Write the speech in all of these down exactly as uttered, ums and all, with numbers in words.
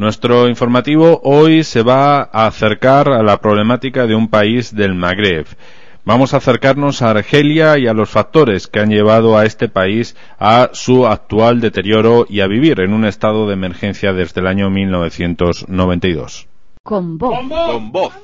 Nuestro informativo hoy se va a acercar a la problemática de un país del Magreb. Vamos a acercarnos a Argelia y a los factores que han llevado a este país a su actual deterioro y a vivir en un estado de emergencia desde el año mil novecientos noventa y dos. Con voz. Con voz. Con voz.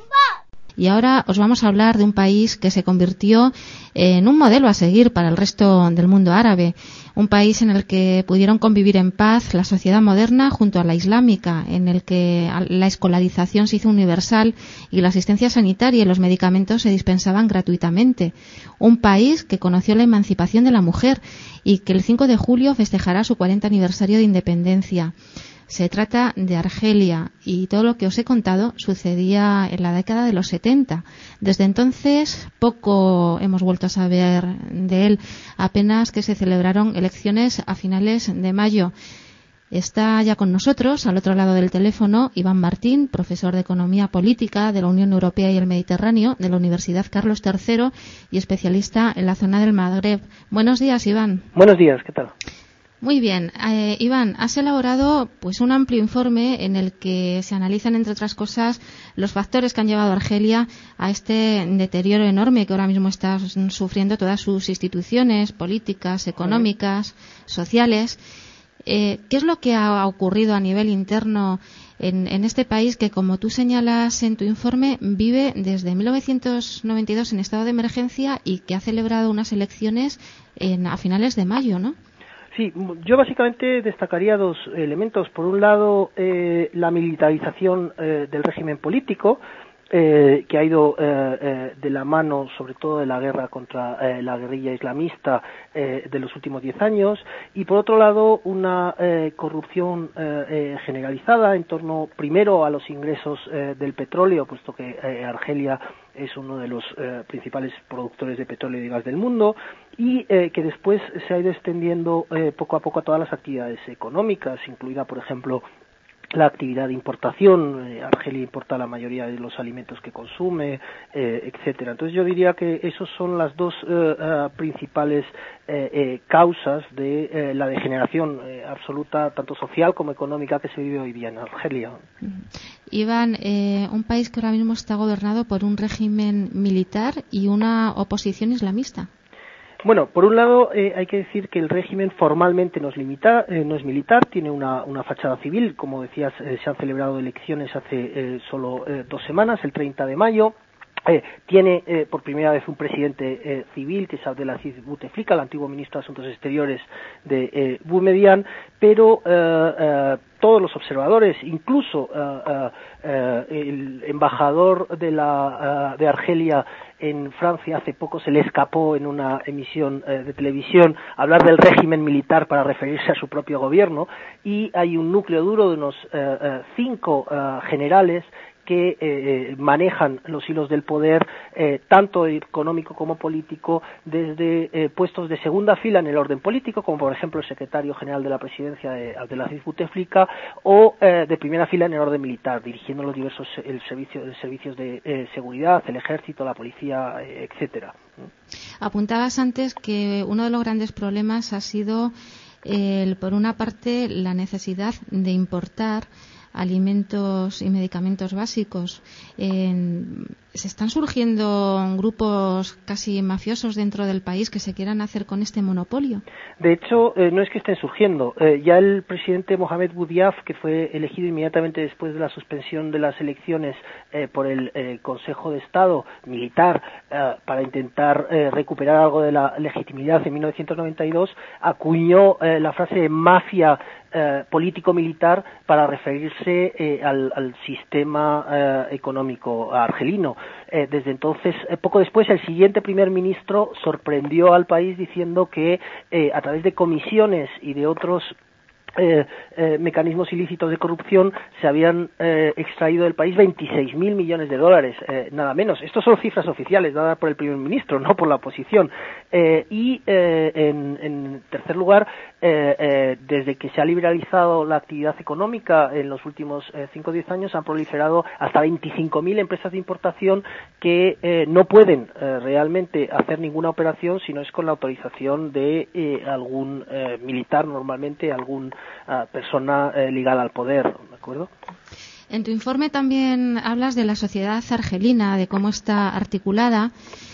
Y ahora os vamos a hablar de un país que se convirtió en un modelo a seguir para el resto del mundo árabe. Un país en el que pudieron convivir en paz la sociedad moderna junto a la islámica, en el que la escolarización se hizo universal y la asistencia sanitaria y los medicamentos se dispensaban gratuitamente. Un país que conoció la emancipación de la mujer y que el cinco de julio festejará su cuarenta aniversario de independencia. Se trata de Argelia y todo lo que os he contado sucedía en la década de los setenta. Desde entonces poco hemos vuelto a saber de él, apenas que se celebraron elecciones a finales de mayo. Está ya con nosotros, al otro lado del teléfono, Iván Martín, profesor de Economía Política de la Unión Europea y el Mediterráneo de la Universidad Carlos tercero y especialista en la zona del Magreb. Buenos días, Iván. Buenos días, ¿qué tal? Muy bien, eh, Iván, has elaborado pues un amplio informe en el que se analizan, entre otras cosas, los factores que han llevado a Argelia a este deterioro enorme que ahora mismo está sufriendo todas sus instituciones políticas, económicas, sociales. Eh, ¿Qué es lo que ha ocurrido a nivel interno en, en este país que, como tú señalas en tu informe, vive desde mil novecientos noventa y dos en estado de emergencia y que ha celebrado unas elecciones en, a finales de mayo, ¿no? Sí, yo básicamente destacaría dos elementos. Por un lado, eh, la militarización eh, del régimen político, eh, que ha ido eh, eh, de la mano, sobre todo, de la guerra contra eh, la guerrilla islamista eh, de los últimos diez años, y por otro lado, una eh, corrupción eh, eh, generalizada en torno, primero, a los ingresos eh, del petróleo, puesto que eh, Argelia es uno de los eh, principales productores de petróleo y gas del mundo, y eh, que después se ha ido extendiendo eh, poco a poco a todas las actividades económicas, incluida, por ejemplo, la actividad de importación. eh, Argelia importa la mayoría de los alimentos que consume, eh, etcétera. Entonces yo diría que esos son las dos eh, uh, principales eh, eh, causas de eh, la degeneración eh, absoluta, tanto social como económica, que se vive hoy día en Argelia. Iván, eh, un país que ahora mismo está gobernado por un régimen militar y una oposición islamista. Bueno, por un lado eh, hay que decir que el régimen formalmente no es, limita, eh, no es militar, tiene una, una fachada civil. Como decías, eh, se han celebrado elecciones hace eh, solo eh, dos semanas, el treinta de mayo. Eh, tiene eh, por primera vez un presidente eh, civil, que es Abdelaziz Bouteflika, el antiguo ministro de Asuntos Exteriores de eh, Boumediene, pero eh, eh, todos los observadores, incluso eh, eh, eh, el embajador de, la, uh, de Argelia en Francia hace poco se le escapó en una emisión eh, de televisión hablar del régimen militar para referirse a su propio gobierno, y hay un núcleo duro de unos eh, eh, cinco eh, generales que eh, manejan los hilos del poder, eh, tanto económico como político, desde eh, puestos de segunda fila en el orden político, como por ejemplo el secretario general de la presidencia, de Abdelaziz Bouteflika, o eh, de primera fila en el orden militar, dirigiendo los diversos el servicio, el servicios de eh, seguridad, el ejército, la policía, eh, etcétera. Apuntabas antes que uno de los grandes problemas ha sido, el, por una parte, la necesidad de importar alimentos y medicamentos básicos. En, ¿Se están surgiendo grupos casi mafiosos dentro del país que se quieran hacer con este monopolio? De hecho, eh, no es que estén surgiendo. Eh, ya el presidente Mohamed Boudiaf, que fue elegido inmediatamente después de la suspensión de las elecciones eh, por el eh, Consejo de Estado militar eh, para intentar eh, recuperar algo de la legitimidad en mil novecientos noventa y dos, acuñó eh, la frase mafia Eh, político-militar para referirse eh, al, al sistema eh, económico argelino. Eh, desde entonces, eh, poco después, el siguiente primer ministro sorprendió al país diciendo que eh, a través de comisiones y de otros Eh, eh, mecanismos ilícitos de corrupción se habían eh, extraído del país veintiséis mil millones de dólares, eh, nada menos. Estas son cifras oficiales dadas por el primer ministro, no por la oposición. Eh, y eh, en, en tercer lugar, eh, eh, desde que se ha liberalizado la actividad económica en los últimos cinco o diez años, han proliferado hasta veinticinco mil empresas de importación que eh, no pueden eh, realmente hacer ninguna operación si no es con la autorización de eh, algún eh, militar, normalmente algún uh, persona uh, ligada al poder, ¿de acuerdo? En tu informe también hablas de la sociedad argelina, de cómo está articulada.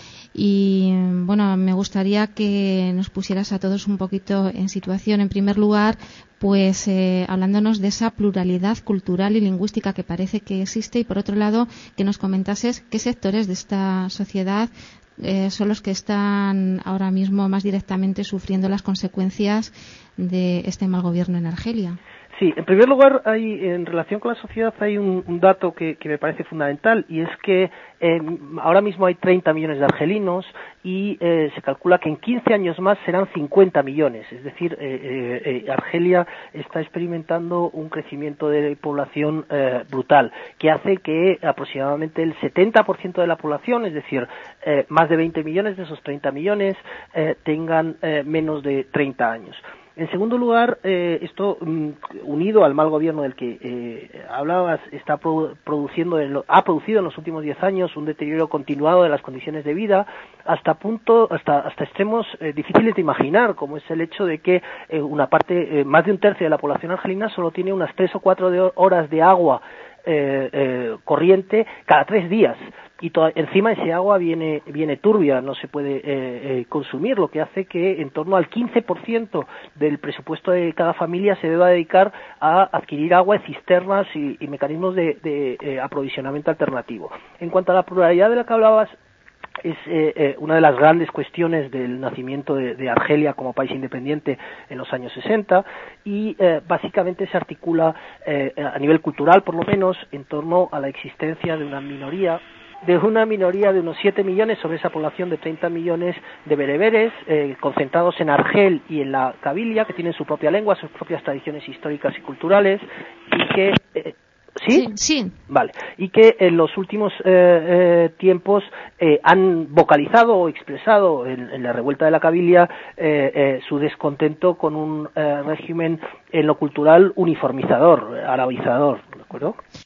Y bueno, me gustaría que nos pusieras a todos un poquito en situación. En primer lugar, pues eh, hablándonos de esa pluralidad cultural y lingüística que parece que existe, y por otro lado, que nos comentases qué sectores de esta sociedad eh, son los que están ahora mismo más directamente sufriendo las consecuencias de este mal gobierno en Argelia. Sí, en primer lugar, hay, en relación con la sociedad hay un, un dato que, que me parece fundamental, y es que eh, ahora mismo hay treinta millones de argelinos y eh, se calcula que en quince años más serán cincuenta millones. Es decir, eh, eh, Argelia está experimentando un crecimiento de población eh, brutal, que hace que aproximadamente el setenta por ciento de la población, es decir, eh, más de veinte millones de esos treinta millones, eh, tengan eh, menos de treinta años. En segundo lugar, eh, esto um, unido al mal gobierno del que eh, hablabas, está produ- produciendo, en lo, ha producido en los últimos diez años un deterioro continuado de las condiciones de vida, hasta punto, hasta, hasta extremos eh, difíciles de imaginar, como es el hecho de que eh, una parte, eh, más de un tercio de la población argelina solo tiene unas tres o cuatro de horas de agua eh, eh, corriente cada tres días. Y to- encima ese agua viene viene turbia, no se puede eh, eh, consumir, lo que hace que en torno al quince por ciento del presupuesto de cada familia se deba dedicar a adquirir agua de cisternas y, y mecanismos de, de eh, aprovisionamiento alternativo. En cuanto a la pluralidad de la que hablabas, es eh, eh, una de las grandes cuestiones del nacimiento de, de Argelia como país independiente en los años sesenta, y eh, básicamente se articula eh, a nivel cultural, por lo menos, en torno a la existencia de una minoría de una minoría de unos siete millones sobre esa población de treinta millones de bereberes, eh, concentrados en Argel y en la Kabilia, que tienen su propia lengua, sus propias tradiciones históricas y culturales, y que eh, ¿Sí? Sí, sí. Vale. Y que en los últimos eh, eh, tiempos eh, han vocalizado o expresado en, en la revuelta de la Kabilia eh, eh, su descontento con un eh, régimen en lo cultural uniformizador, arabizador, ¿de acuerdo?